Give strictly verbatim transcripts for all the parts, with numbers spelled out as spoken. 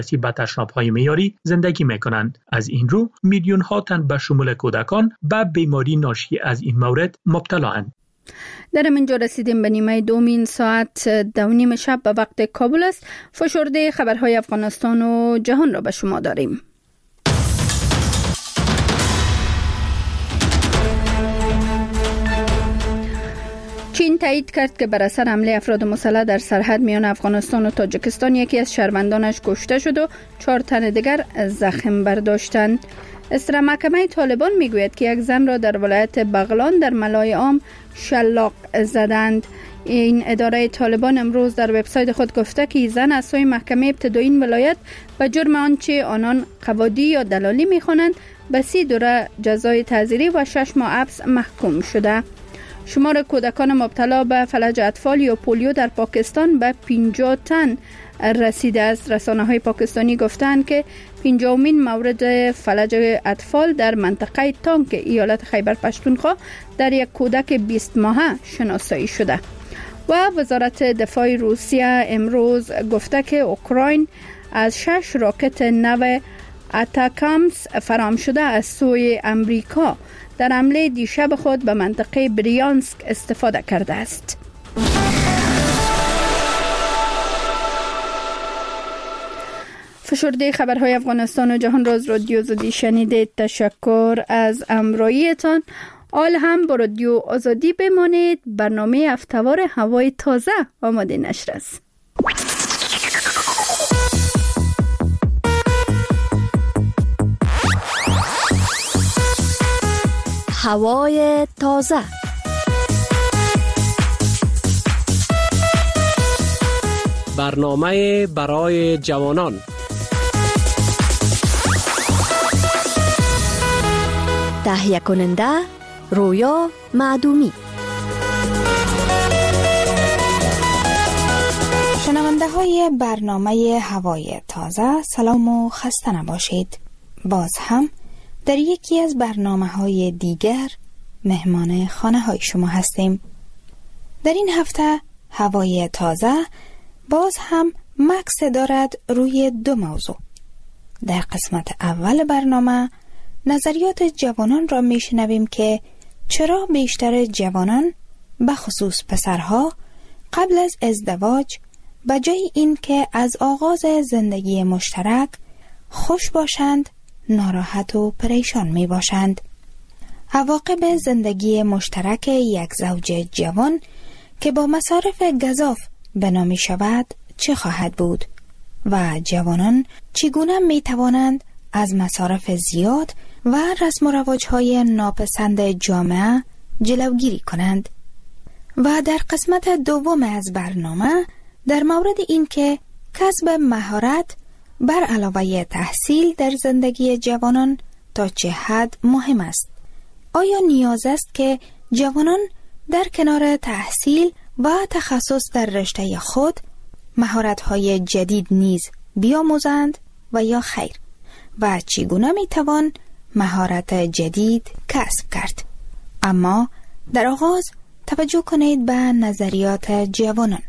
با تشناب‌های معیاری زندگی می‌کنند. از این رو میلیون‌ها تن به شمول کودکان به بیماری ناشی از این مورد مبتلااند. در اینجا رسیدیم به نیمه دومین ساعت دو نیم شب به وقت کابل است. فشرده خبرهای افغانستان و جهان را به شما داریم. چین تایید کرد که بر اثر حمله افراد مسلح در سرحد میان افغانستان و تاجیکستان یکی از شهروندانش کشته شد و چهار تن دیگر زخم برداشتند. اسرا محکمه طالبان میگوید که یک زن را در ولایت بغلان در ملای عام شلاق زدند. این اداره طالبان امروز در وبسایت خود گفته که زن از سوی محکمه ابتدایی این ولایت به جرم آنچه آنان قواعدی یا دلالی میخوانند به سی دوره جزای تعزیری و شش ماه حبس محکوم شده. شمار کودکان مبتلا به فلج اطفال یا پولیو در پاکستان به پنجاه تن رسیده است. رسانه‌های پاکستانی گفتند که پنجاهمین مورد فلج اطفال در منطقه تانک ایالت خیبر پختونخوا در یک کودک بیست ماهه شناسایی شده. و وزارت دفاع روسیه امروز گفته که اوکراین از شش راکت نو اتاکامس فرام شده از سوی امریکا در حمله دیشب خود به منطقه بریانسک استفاده کرده است. فشرده خبرهای افغانستان و جهان را از رادیو زدی شنیدید. تشکر از همراهیتان. آل هم با رادیو آزادی بمانید. برنامه هفته‌وار هوای تازه آماده نشر است. هوای تازه. برنامه برای جوانان. تهیه کننده رویا معدومی. شنونده های برنامه هوای تازه، سلام و خسته نباشید. باز هم در یکی از برنامه های دیگر مهمان خانه های شما هستیم. در این هفته هوای تازه باز هم مکس دارد روی دو موضوع. در قسمت اول برنامه نظریات جوانان را میشنویم که چرا بیشتر جوانان به خصوص پسرها قبل از ازدواج به جای این که از آغاز زندگی مشترک خوش باشند ناراحت و پریشان می باشند. عواقب زندگی مشترک یک زوج جوان که با مصارف گزاف بنا می شود چه خواهد بود و جوانان چگونه می توانند از مصارف زیاد و رسم و رواج‌های ناپسند جامعه جلوگیری کنند. و در قسمت دوم از برنامه در مورد این که کسب مهارت بر علاوه تحصیل در زندگی جوانان تا چه حد مهم است. آیا نیاز است که جوانان در کنار تحصیل و تخصص در رشته خود مهارت‌های جدید نیز بیاموزند و یا خیر؟ و چگونه میتوان مهارت جدید کسب کرد؟ اما در آغاز توجه کنید به نظریات جوانان.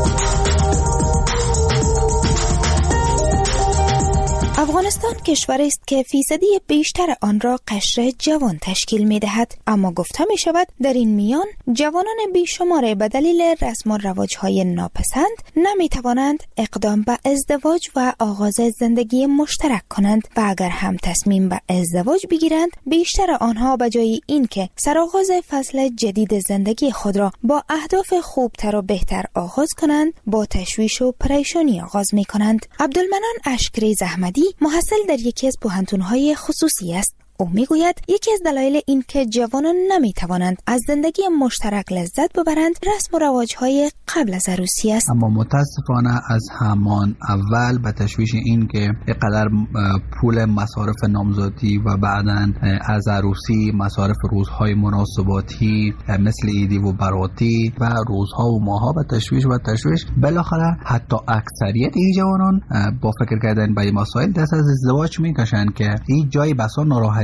افغانستان کشوری است که فیصدی بیشتر آن را قشر جوان تشکیل می دهد، اما گفته می شود در این میان جوانان بیشمار به دلیل رسم و رواج‌های ناپسند نمی توانند اقدام به ازدواج و آغاز زندگی مشترک کنند و اگر هم تصمیم به ازدواج بگیرند بیشتر آنها به جای اینکه سرآغاز فصل جدید زندگی خود را با اهداف خوبتر و بهتر آغاز کنند با تشویش و پریشانی آغاز می کنند. عبدالمنان اشکری زحمدی محصل در یکی از پوهنتون‌های خصوصی است. او میگوید یکی از دلایل این که جوانان نمیتوانند از زندگی مشترک لذت ببرند رسم و رواج‌های قبل از عروسی است. اما متاسفانه از همان اول به تشویش این که اینقدر پول مصارف نامزادی و بعداً از عروسی مصارف روزهای مناسباتی مثل عیدی و براتی و روزها و ماها به تشویش و تشویش بالاخره حتی اکثریت این جوانان با فکر کردن به این مسائل دست از ازدواج میکشند که این جای بسا ناراحتی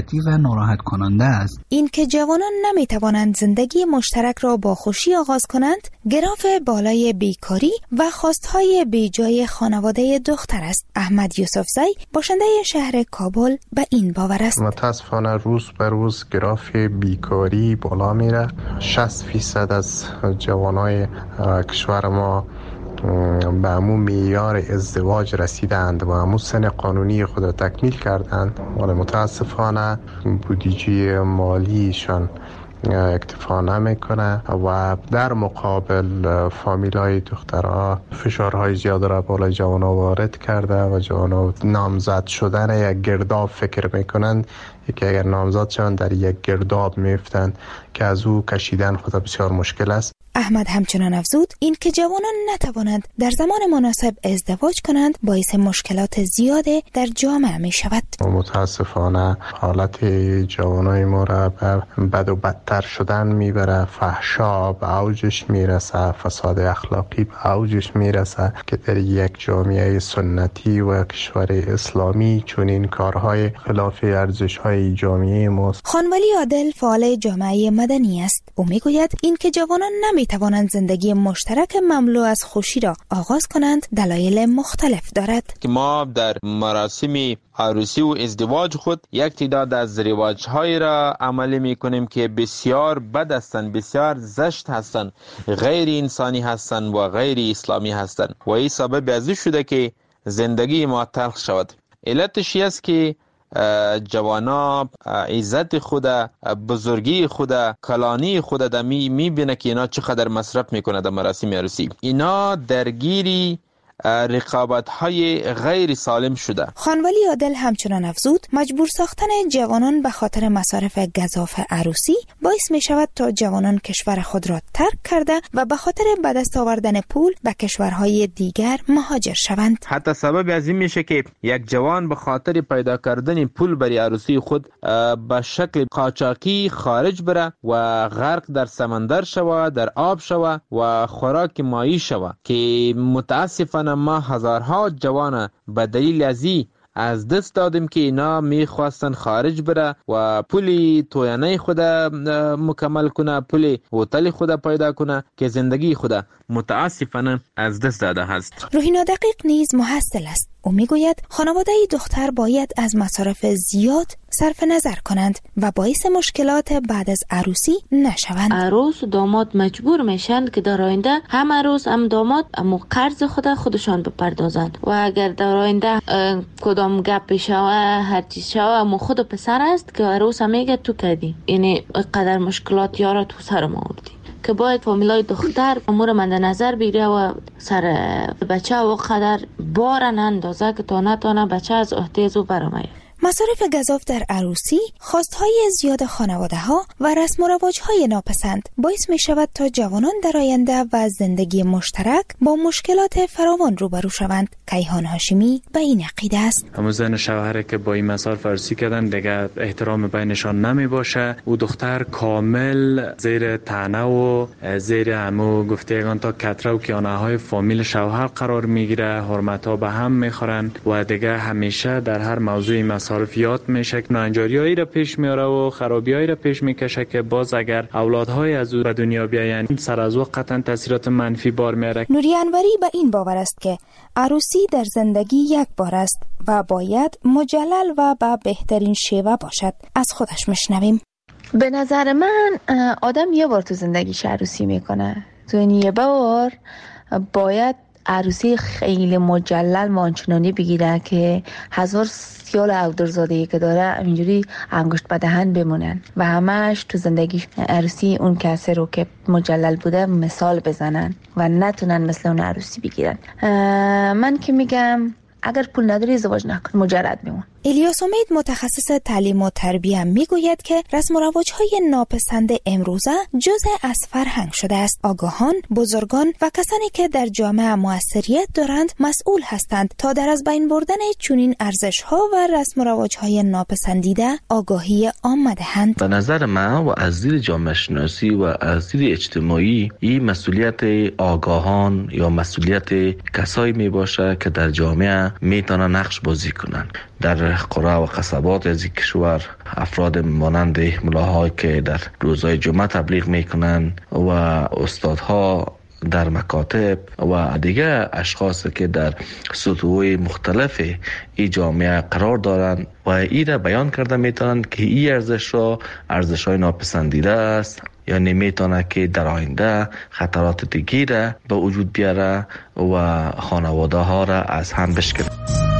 نگاتیو و ناراحت کننده است. این که جوانان نمیتوانند زندگی مشترک را با خوشی آغاز کنند، گراف بالای بیکاری و خواستهای بیجای خانواده دختر است. احمد یوسفزی باشنده شهر کابل به این باور است. متاسفانه روز به روز گراف بیکاری بالا میره. شصت فیصد از جوانای کشور ما به همون معیار ازدواج رسیدند و همون سن قانونی خود را تکمیل کردند، ولی متاسفانه بودجه مالیشان اکتفا نمیکنه و در مقابل فامیلای دخترها فشارهای زیاد را بالای جوانها وارد کرده و جوانها نامزد شدن یک گرداب فکر میکنند که اگر نامزد شوند در یک گرداب میفتند که از او کشیدن خود بسیار مشکل است. احمد همچنان افزود این که جوانان نتوانند در زمان مناسب ازدواج کنند باعث مشکلات زیاد در جامعه می شود. متاسفانه حالت جوانای ما را به بد و بدتر شدن میبره. فحشا به اوجش میرسه، فساد اخلاقی به اوجش میرسه که در یک جامعه سنتی و کشور اسلامی چون این کارهای خلاف ارزش‌های جامعه ماست. خانولی عادل فعال جامعه مدنی است. او میگوید این که جوانان نمی توانند زندگی مشترک مملو از خوشی را آغاز کنند دلایل مختلف دارد. که ما در مراسم عروسی و ازدواج خود یک تعداد از رواج‌های را عملی می‌کنیم که بسیار بد هستند، بسیار زشت هستند، غیر انسانی هستند و غیر اسلامی هستند و این سبب از این شده که زندگی ما تلخ شود. علتش است که جوانا عزت خود، بزرگی خود، کلانی خود در می میبینه که اینا چقدر مصرف میکنه در مراسم عروسی. اینا درگیری رقابت های غیر سالم شده. خانولی عادل همچنان افزود مجبور ساختن جوانان به خاطر مصارف گزاف عروسی باعث می شود تا جوانان کشور خود را ترک کرده و به خاطر به دست آوردن پول به کشورهای دیگر مهاجر شوند. حتی سبب از این میشه که یک جوان به خاطر پیدا کردن پول برای عروسی خود به شکل قاچاقی خارج بره و غرق در سمندر شوه، در آب شوه و خوراک مایی شوه که متاسفانه ما هزارها جوان به دلیل ازی از دست دادیم که اینا میخواستن خارج بره و پولی توینه خود مکمل کنه، پولی هتل خود پیدا کنه که زندگی خود متاسفانه از دست داده هست. روحینا دقیق نیز محصل است. او میگوید خانواده دختر باید از مصارف زیاد صرف نظر کنند و باعث مشکلات بعد از عروسی نشوند. عروس و داماد مجبور میشن که در آینده هم عروس هم داماد امو قرض خود خودشان بپردازند و اگر در آینده کدام گپ شوه هر چیز شوه امو خود پسر است که عروس هم میگه تو کردی، یعنی قدر مشکلات یارا تو سر ما آوردی که باید فامیلای دختر امور مند نظر بگیره و سر بچه و قدر بار نندازه که تا نتانه بچه از احتیاج و برامه. مصارف گزاف در عروسی، خواستهای زیاد خانواده ها و رسم و رواج های ناپسند باعث می شود تا جوانان در آینده و زندگی مشترک با مشکلات فراوان روبرو شوند. کیهان هاشمی به این عقیده است. همون زن شوهر که با این مصارف عروسی کردن دیگه احترام بینشان نمی باشه و دختر کامل زیر طعنه و زیر همو گفتگان تا کتره و کیانه های فامیل شوهر قرار میگیره، حرمت ها به هم میخورن و دیگه همیشه در هر موضوع مصارفیات میشه که ناهنجاریایی را پیش میاره و خرابیایی را پیش میکشه که باز اگر اولادهای از او به دنیا بیاین سر از وقت قطعا تاثیرات منفی بار میاره. نوری انوری به این باور است که عروسی در زندگی یک بار است و باید مجلل و به بهترین شیوه باشد. از خودش میشنویم. به نظر من آدم یه بار تو زندگیش عروسی میکنه، تو این یه بار باید عروسی خیلی مجلل مانچنانی بگیره که هزار سیال اودرزادهی که داره اینجوری انگشت به دهن بمونن و همش تو زندگی عروسی اون کسی رو که مجلل بوده مثال بزنن و نتونن مثل اون عروسی بگیرن. من که میگم اگر پول نداری ازدواج نکن، مجرد بمون. الیاس امید متخصص تعلیم و تربیه میگوید که رسم و رواج‌های ناپسند امروزه جزء از فرهنگ شده است. آگاهان، بزرگان و کسانی که در جامعه موثریت دارند مسئول هستند تا در از بین بردن چنین ارزش‌ها و رسم و رواج‌های ناپسندیده آگاهی عامه دهند. به نظر من و از دید جامعه شناسی و از دید اجتماعی این مسئولیت آگاهان یا مسئولیت کسایی می باشه که در جامعه میتونن نقش بازی کنن. در در قرى و قصبات از این کشور افراد مانند ملاهایی که در روزهای جمعه تبلیغ میکنن و استادها در مکاتب و دیگه اشخاص که در سطوح مختلف این جامعه قرار دارند و این را بیان کرده میتونند که این ارزش را ارزش های ناپسندیده است، یعنی میتونه که در آینده خطرات دیگه را به وجود بیاره و خانواده ها را از هم بشکنه.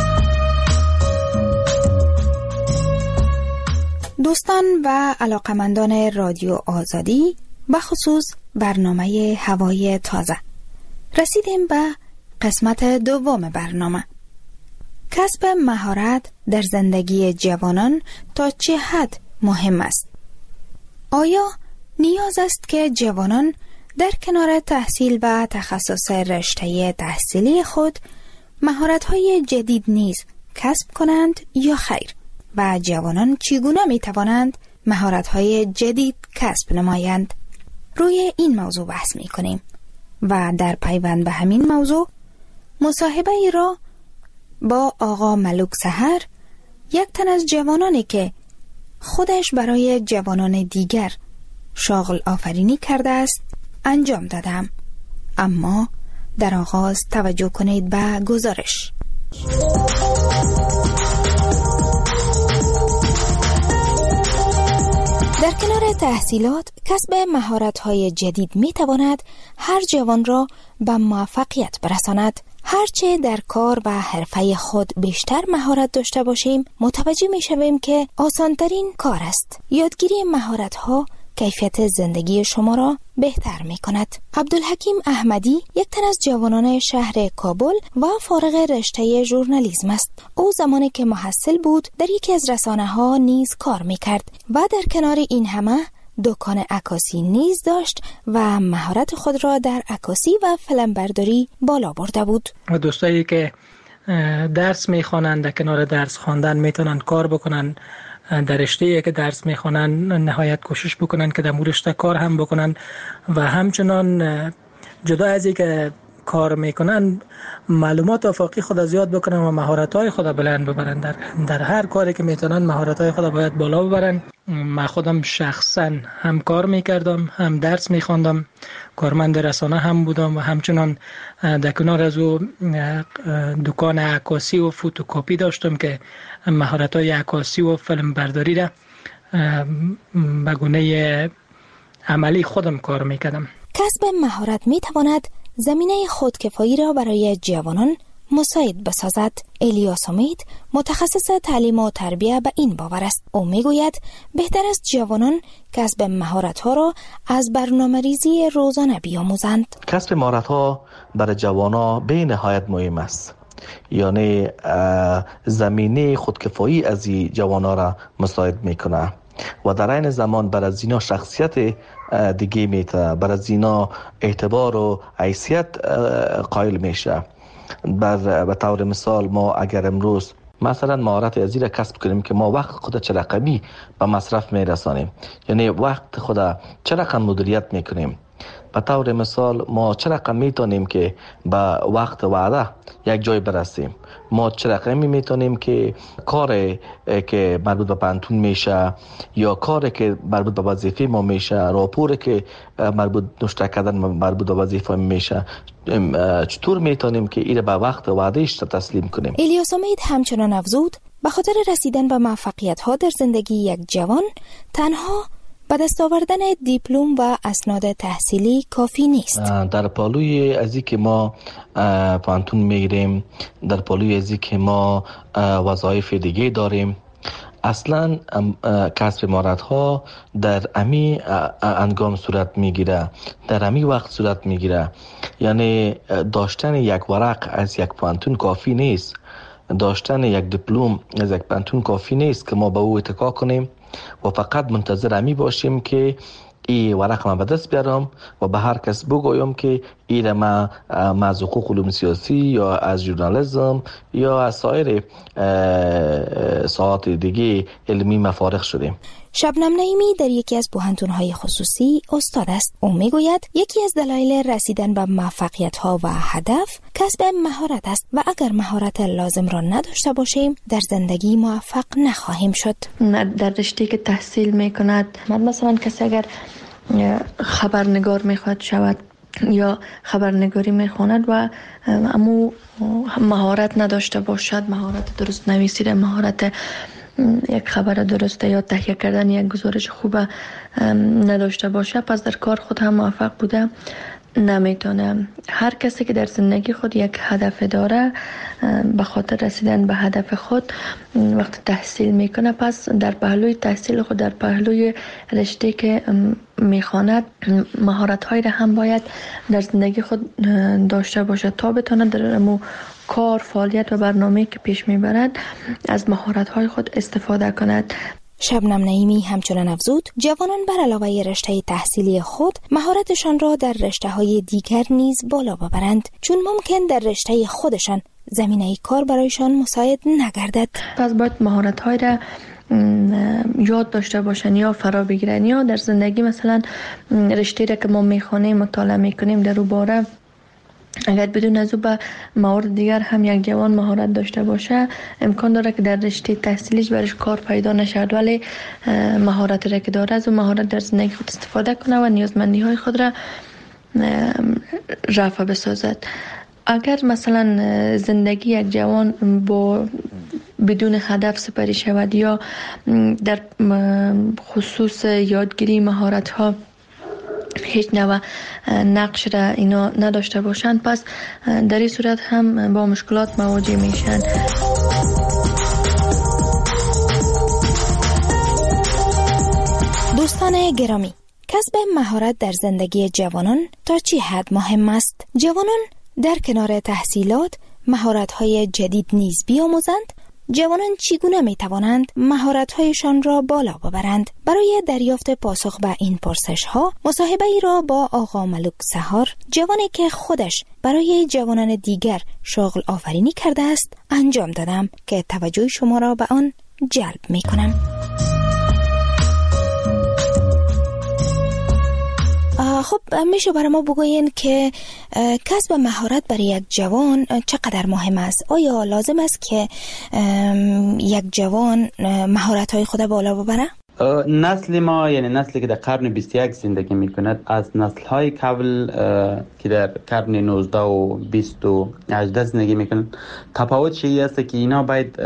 دوستان و علاقمندان رادیو آزادی، بخصوص برنامه هوای تازه، رسیدیم به قسمت دوم برنامه. کسب مهارت در زندگی جوانان تا چه حد مهم است؟ آیا نیاز است که جوانان در کنار تحصیل و تخصص رشته تحصیلی خود مهارت‌های جدید نیز کسب کنند یا خیر؟ و جوانان چگونه می توانند مهارت‌های جدید کسب نمایند؟ روی این موضوع بحث می کنیم و در پیوند به همین موضوع مصاحبه ای را با آقا ملوک سحر، یک تن از جوانانی که خودش برای جوانان دیگر شاغل آفرینی کرده است انجام دادم. اما در آغاز توجه کنید به گزارش. در کنار تحصیلات، کسب مهارت‌های جدید می‌تواند هر جوان را به موفقیت برساند. هرچه در کار و حرفه خود بیشتر مهارت داشته باشیم، متوجه می‌شویم که آسان‌ترین کار است. یادگیری مهارت‌ها کیفیت زندگی شما را بهتر می کند. عبدالحکیم احمدی یک تن از جوانان شهر کابل و فارغ رشته ژورنالیسم است. او زمانی که محصل بود در یکی از رسانه ها نیز کار می کرد و در کنار این همه دکان عکاسی نیز داشت و مهارت خود را در عکاسی و فیلمبرداری بالا برده بود. و دوستایی که درس می خوانند در کنار درس خواندن میتونن کار بکنن، در رشته‌ای که درس میخوانن نهایت کوشش بکنن که در مورد رشته کار هم بکنن و همچنان جدا از اینکه کار میکنن معلومات آفاقی خود زیاد بکنن و مهارت‌های خود بلند ببرن. در در هر کاری که میتونن مهارت‌های خود باید بالا ببرن. من خودم شخصا هم کار میکردم، هم درس میخواندم، کارمند رسانه هم بودم و همچنان در کنار از او دکان عکاسی و فوتوکپی داشتم که مهارت‌های عکاسی و فیلم برداری را به گونه عملی خودم کار میکردم. کسب مهارت میتواند زمینه خودکفایی را برای جوانان مساعد بسازد. الیاس امید متخصص تعلیم و تربیت به این باور است. او میگوید بهتر است جوانان کسب مهارت‌ها را از برنامه‌ریزی روزانه بیاموزند. کسب مهارت‌ها برای جوانان به نهایت مهم است. یعنی زمینه خودکفایی از این جوانان را مساعد میکنه و در این زمان برای زینا شخصیت دیگه میته، برای زینا اعتبار و حیثیت قائل میشه. بر به طور مثال ما اگر امروز مثلا مهارت ازی را کسب کنیم که ما وقت خود چه رقمی به مصرف میرسانیم، یعنی وقت خود چه رقم مدیریت میکنیم. به طور مثال ما چه رقم میتونیم که به وقت وعده یک جای برسیم، ما چه رقمی میتونیم که کار که مربوط به پانتون میشه یا کاری که مربوط به وظیفه ما میشه، راپوری که مربوط نشته کردن مربوط به وظیفه میشه، چطور میتونیم که این به وقت وعدهش تسلیم کنیم. الیاس امید همچنان افزود به خاطر رسیدن به موفقیت ها در زندگی یک جوان تنها به دست آوردن دیپلم و اسناد تحصیلی کافی نیست. در پالوی ازی که ما پانتون میگیریم، در پالوی ازی که ما وظایف دیگه داریم، اصلا کسب مهارت ها در امی انگام صورت میگیره، در امی وقت صورت میگیره. یعنی داشتن یک ورق از یک پانتون کافی نیست، داشتن یک دیپلم از یک پانتون کافی نیست که ما به او اتکا کنیم و فقط منتظر امی باشیم که این ورق ما به دست بیارم و به هر کس بگویم که این ما از حقوق علوم سیاسی یا از ژورنالیسم یا از سایر ساعات دیگه علمی مفارغ شدیم. شبنم نعیمی در یکی از پوهنتون‌های خصوصی استاد است. او میگوید یکی از دلایل رسیدن به موفقیت‌ها و هدف کسب مهارت است و اگر مهارت لازم را نداشته باشیم در زندگی موفق نخواهیم شد. در رشته که تحصیل میکند، مثلا کسی اگر خبرنگار میخواد شود یا خبرنگاری میخواند و امو مهارت نداشته باشد، مهارت درست نویسیدن، مهارت یک خبر درسته یا تهیه کردن یک گزارش خوب نداشته باشه، پس در کار خود هم موفق بوده نمیتونه. هر کسی که در زندگی خود یک هدف داره، به خاطر رسیدن به هدف خود وقت تحصیل میکنه، پس در پهلوی تحصیل خود، در پهلوی رشته که میخواند، مهارت هایی را هم باید در زندگی خود داشته باشه تا بتونه در امو کار، فعالیت و برنامه‌ای که پیش میبرد از مهارت های خود استفاده کند. شبنم نعیمی همچنان افزود جوانان بر علاوه رشته تحصیلی خود مهارتشان را در رشته‌های دیگر نیز بالا ببرند، چون ممکن در رشته خودشان زمینه کار برایشان مساعد نگردد. پس باید مهارت‌های را یاد داشته باشن یا فرا بگیرن، یا در زندگی مثلا رشته را که ما میخوانیم، مطالعه میکنیم در اون باره، اگر بدون از او به موارد دیگر هم یک جوان مهارت داشته باشه، امکان داره که در رشته تحصیلیش برش کار پیدا نشد، ولی مهارت را که داره از اون مهارت در زندگی خود استفاده کنه و نیازمندی های خود را رفع بسازد. اگر مثلا زندگی یک جوان با بدون هدف سپری شود یا در خصوص یادگیری مهارت ها هیچ نوع نقش را اینا نداشته باشند، پس در این صورت هم با مشکلات مواجه میشن. دوستان گرامی، کسب مهارت در زندگی جوانان تا چه حد مهم است؟ جوانان در کنار تحصیلات مهارت‌های جدید نیز بیاموزند. جوانان چگونه می توانند مهارت‌هایشان را بالا ببرند؟ برای دریافت پاسخ به این پرسش‌ها مصاحبه ای را با آقا ملک سحار، جوانی که خودش برای جوانان دیگر شغل آفرینی کرده است، انجام دادم که توجه شما را به آن جلب می کنم. خب میشه برای ما بگوین که کسب مهارت برای یک جوان چقدر مهم است؟ آیا لازم است که یک جوان مهارت‌های خود بالا ببره؟ نسل ما، یعنی نسلی که در قرن بیست و یک زندگی میکند، از نسل‌های قبل که در قرن نوزده و بیست و هجده زندگی میکنند تفاوت چیزی است که اینا باید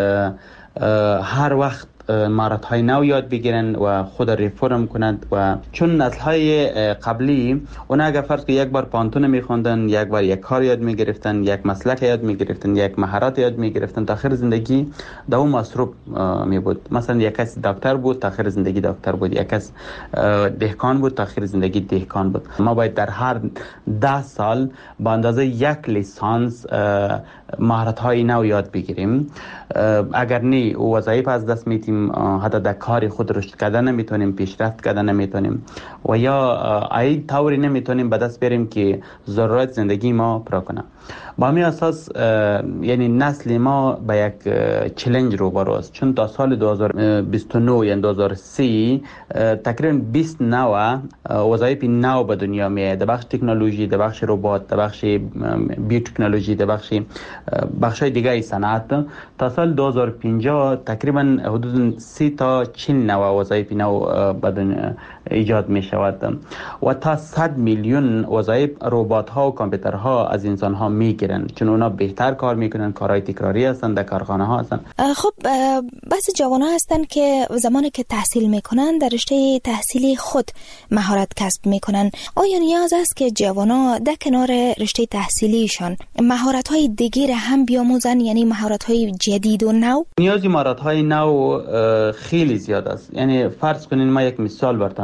هر وقت مهارت های نو یاد بگیرن و خود ریفورم کنند، و چون نسل های قبلی اونا اگر فرض که یک بار پانتون میخوندن، یک بار یک کار یاد میگرفتن، یک مسلک یاد میگرفتن، یک مهارت یاد میگرفتن، تا آخر زندگی در اون مصروف می بود. مثلا یک کس دکتر بود تا آخر زندگی دکتر بود، یک کس دهقان بود تا آخر زندگی دهقان بود. ما باید در هر ده سال با اندازه یک لیسانس مهارت های نو یاد بگیریم، اگر نه وظایف از دست میتیم، حتی در کار خود رشد کردن نمیتونیم، پیشرفت کردن نمیتونیم، و یا ای طوری نمیتونیم به دست بیاریم که ضرورت زندگی ما پورا کنه. با همین اساس یعنی نسل ما به یک چالش روبرو است، چون تا سال دو هزار و بیست و نه یعنی دو هزار و سی تقریبا بیست نوع وظایف نو به دنیا میاد، در بخش تکنولوژی، در بخش ربات، در بخش بیوتکنولوژی، در بخش بخشای دیگه صنعت. تا سال دو هزار و پنجاه تقریبا حدود سی تا چهل نوع وظایف نو به دنیا ایجاد می شود و تا صد میلیون وظایف ربات ها و کامپیوترها از انسان ها میگیرن، چون اونا بهتر کار میکنن، کارهای تکراری هستن، در کارخانه ها هستن. خب بس جوان ها هستن که زمانی که تحصیل میکنن در رشته تحصیلی خود مهارت کسب میکنن. آیا نیاز است که جوان ها در کنار رشته تحصیلیشان مهارت های دیگر هم بیاموزن، یعنی مهارت های جدید و نو؟ نیازی مهارت های نو خیلی زیاد است. یعنی فرض کنین ما یک مثال براتون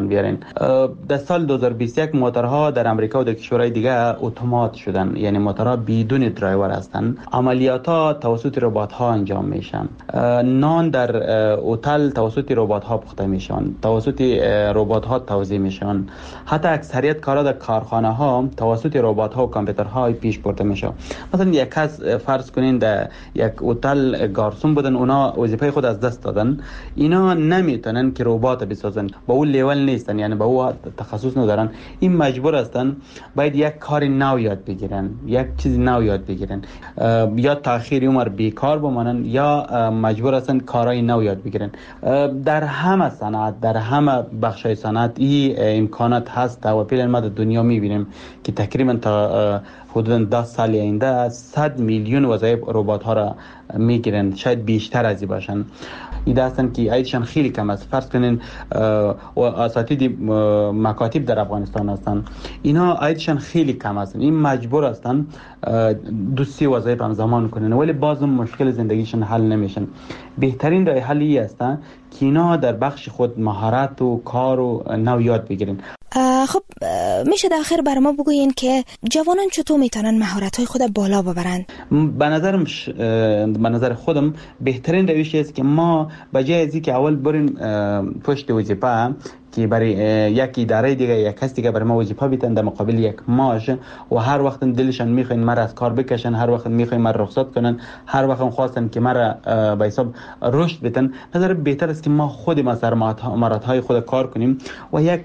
میتونن بیارن. در سال دو هزار و بیست و یک موتورها در امریکا و در کشورهای دیگه اتومات شدن، یعنی موتورها بدون درایور هستن. عملیات ها توسط ربات ها انجام میشن. نان در هتل توسط ربات ها پخته میشن، توسط ربات ها توزیع میشن. حتی اکثریت کارا در کارخانه ها توسط ربات ها و کامپیوترها پیش برده میشه. مثلا یک کس فرض کنین در یک هتل گارسون بودن، اونا وظیفه خود از دست دادن، اینا نمیتونن که ربات بسازن، با اون لیول نیستن، یعنی با اون تخصص ندارن. این مجبور هستن باید یک کار نو یاد بگیرن، یک چیز نو یاد بگیرن، یا تاخیر عمر بیکار بمانن یا مجبور هستن کارهای نو یاد بگیرن. در همه صنعت، در همه بخشای صنعت این امکانات هست و پیل ما در دنیا میبینیم که تقریبا تا حدود ده سال آینده صد میلیون وظایف ربات ها را میگیرن، شاید بیشتر از این باشن. ایده هستن که عیدشان خیلی کم است. فرض کنین و اساتید مکاتب در افغانستان هستن، اینا عیدشان خیلی کم هستن، این مجبور هستن دو سی وظایف همزمان کنن، ولی باز مشکل زندگیشون حل نمیشن. بهترین راه حلی است که اینا در بخش خود مهارت و کار و نو یاد بگیرن. خب میشه در آخر بر ما بگوین که جوانان چطور میتونن مهارت‌های خود بالا ببرن؟ به نظرم ش... به نظر خودم بهترین روش است که ما بجای از اینکه اول بریم پشت وظیفه که برای یک اداره دیگه یک کس دیگه برای ما وظیفه بیتن در مقابل یک معاش و هر وقت دلشان میخواین مرا از کار بکشن، هر وقت میخواین مرا رخصت کنن، هر وقت خواستن که مرا به حساب رشد بدن، نظر بهتر است که ما خود ما سر مهارت‌های خود کار کنیم و یک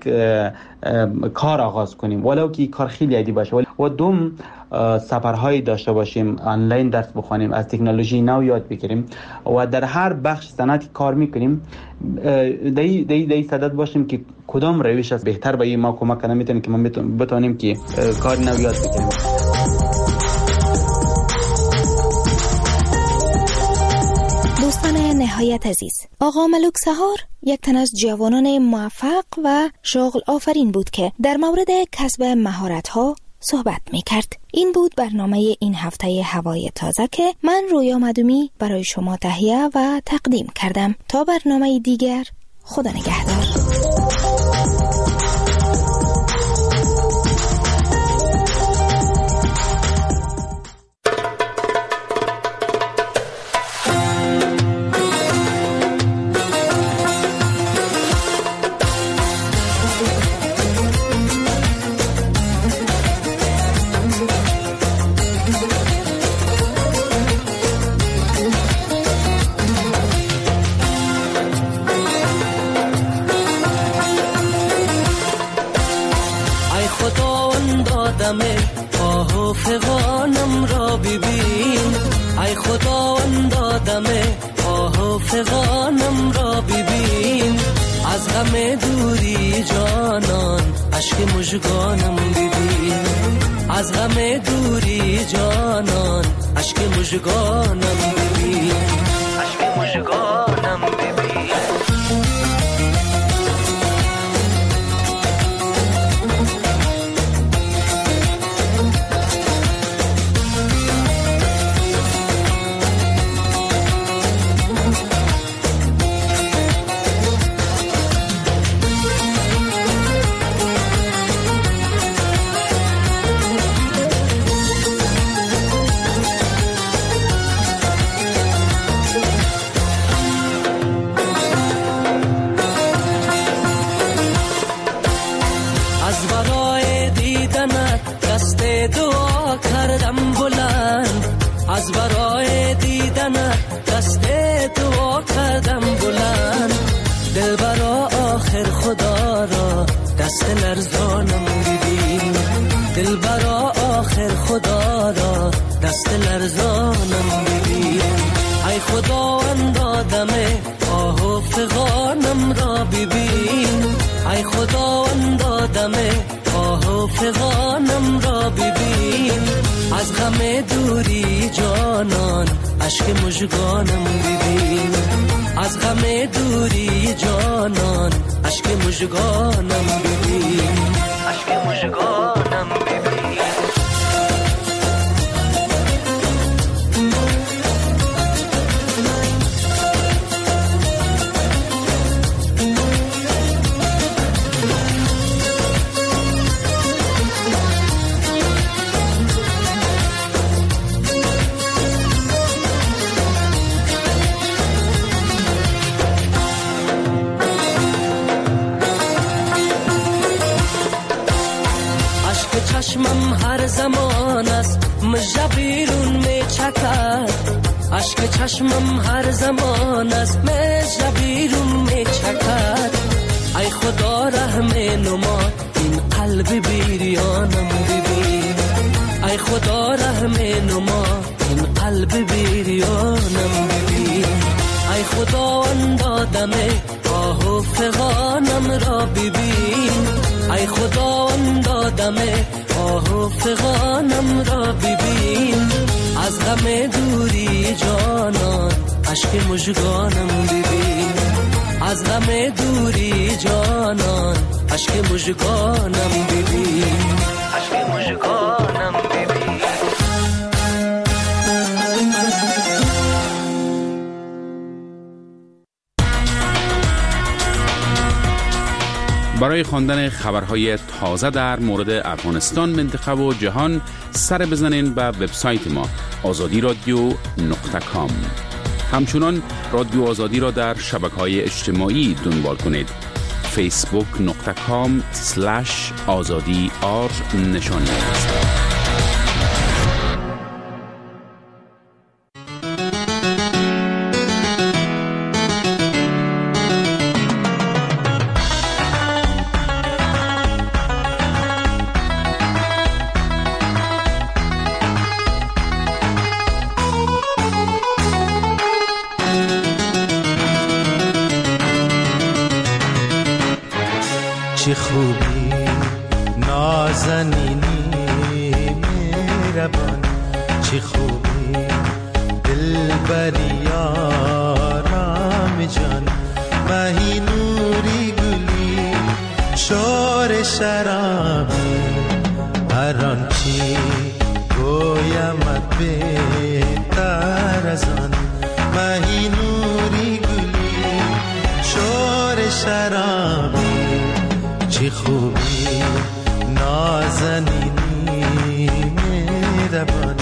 کار آغاز کنیم، ولو که کار خیلی عادی باشه، و دوم سفرهایی داشته باشیم، آنلاین درس بخونیم، از تکنولوژی نو یاد بگیریم و در هر بخش صنعتی کار میکنیم دای دای دای صدد باشیم که کدام روش است بهتر به ما کمک کنه میتونه که ما بتونیم که کار نو یاد بگیریم. دوستان نهایت عزیز، آقا ملوک سهار یک تن از جوانان موفق و شغل آفرین بود که در مورد کسب مهارت‌ها صحبت می کرد. این بود برنامه این هفته هوای تازه که من رویا مدومی برای شما تهیه و تقدیم کردم. تا برنامه دیگر، خدا نگهدار. فغانم را ببین، ای خداوند آدم آه فغانم را ببین، از غم دوری جانان عشق مژگانم ببین، از غم دوری جانان عشق مژگانم ببین، عشق مژگانم ببین. از برای دیدن دست دعا کردم بلند، دل برا آخر خدا را دست لرزانم ببین، دل برا آخر خدا را دست لرزانم ببین، ای خداوند آدم آه و فغانم را ببین، ای خداوند آدم آه و فغانم را ببین، از غم دوری جانان عشق مژگانم ببین، از غم دوری جانان عشق مژگانم ببین، عشق مژگانم ببین. چکد، عشق چشمم هر زمان از مژه بیرون می چکد. ای خدا رحم نما این قلب بیریانم ببین، ای خدا رحم نما این قلب بیریانم ببین. ای خدا اندادم آه و فغانم را ببین، ای خدا اندادم آه و فغانم را ببین. از غم دوری جانان عشق مژگانم ببین، از غم دوری جانان عشق مژگانم ببین، عشق مژگانم ببین. برای خواندن خبرهای تازه در مورد افغانستان، منطقه و جهان سر بزنین به وبسایت ما آزادی رادیو نقطه کام. همچنان رادیو آزادی را در شبکه‌های اجتماعی دنبال کنید. فیسبوک نقطه کام سلش آزادی آر نشانی است. چه خوبی نازنینی مهربان، چه خوبی دلبری آرام جان. ماهی نوری گلی شور شرابی، هر آنچه گویمت بهتر از آن. ماهی نوری گلی شور شرابی، چه خوبی نازنینی مهربان.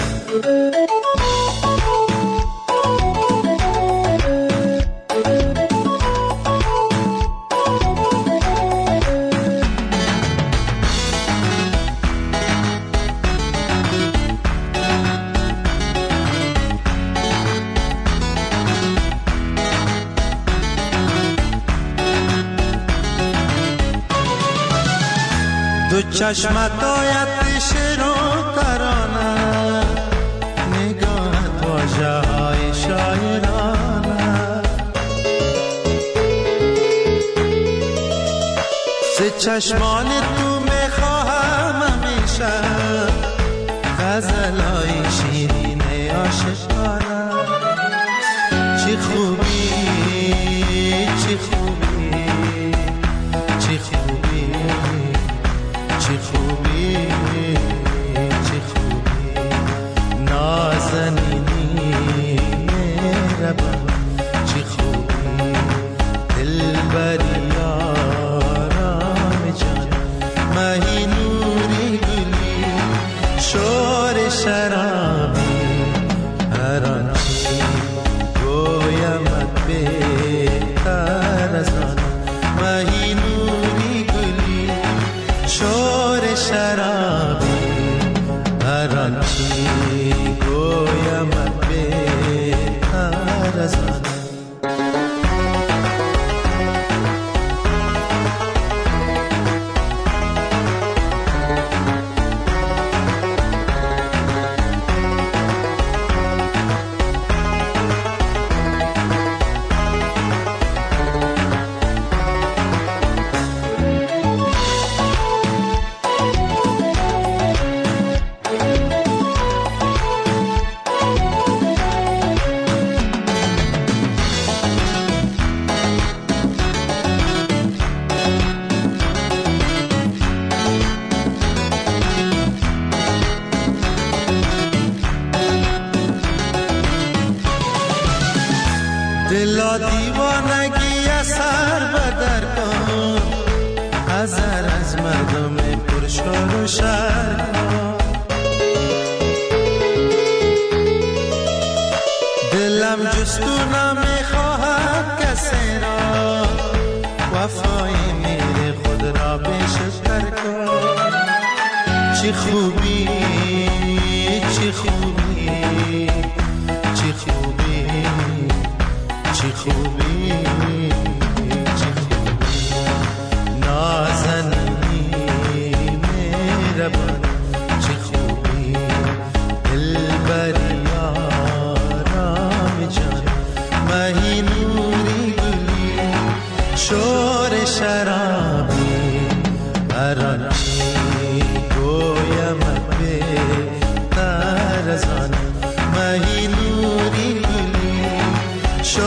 دو چشمت آید شعر و ترانه، نگاهت واژه های شاعرانه. سه چشمان تو میخواهم همیشه، غزلای شیرین عاشقانه. چه خوبی چه خوبی چه خوبی چه خوبی چه خوبی نازنینی مهربان. چه خوبی دلبری آرام جان. ماهی نوری گلی شور شرابی، هر آنچه گویمت بهتر از آن. ماهی نوری گلی شور شرابی، هر آنچه گویمت بهتر از آن. دلا دیوانگی اثر بدر کن، حذر از مردم پرشور و شر کن. دلم جستو نمیخواهد کسی را، وفای میره خود را بیشتر کن. چه خوبی چه خوبی چی خوبی چی خوبی نازنینی مهربان چی خوبی دلبری آرام جان مهین